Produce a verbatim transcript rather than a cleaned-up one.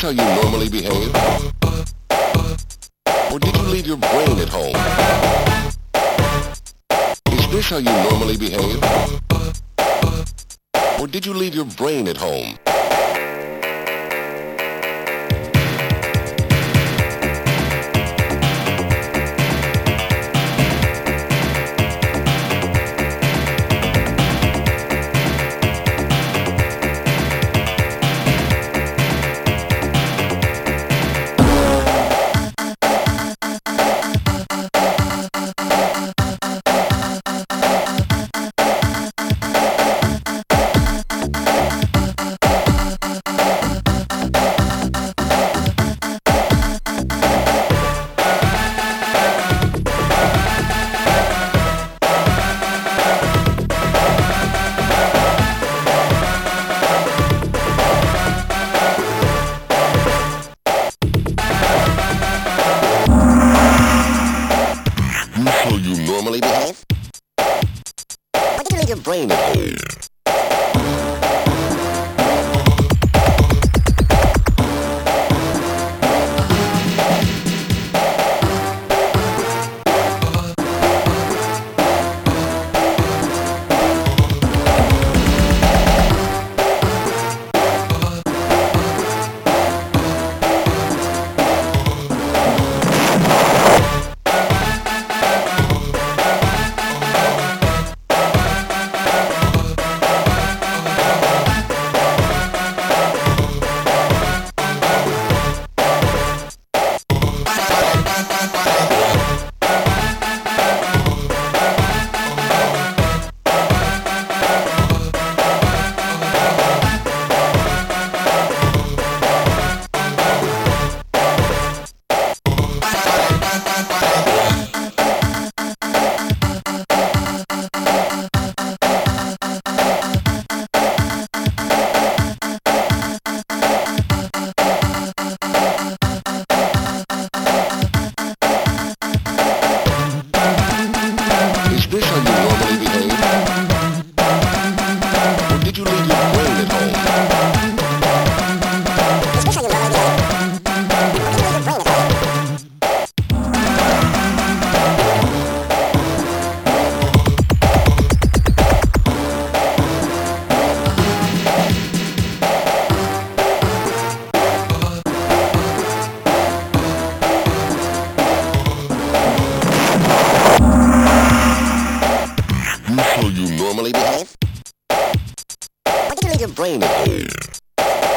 how you normally behave? Or did you leave your brain at home? Is this how you normally behave? Or did you leave your brain at home? How you normally behave? Or did you leave your brain at home? Is this how you normally behave? Or did you leave your brain at home? Is this how you normally behave? Or did you leave your brain at home? How you normally behave? Or did you leave your brain at home?